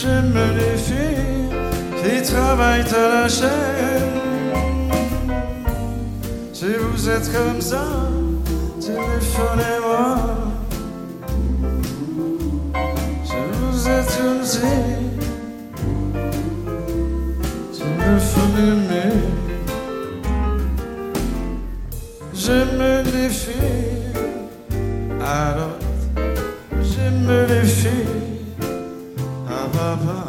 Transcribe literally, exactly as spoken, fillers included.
J'aime les filles qui travaillent à la chaîne. Si vous êtes comme ça, téléphonez-moi. Si vous êtes comme ça, téléphonez-moi. J'aime les filles, alors j'aime les filles. Ah, papa.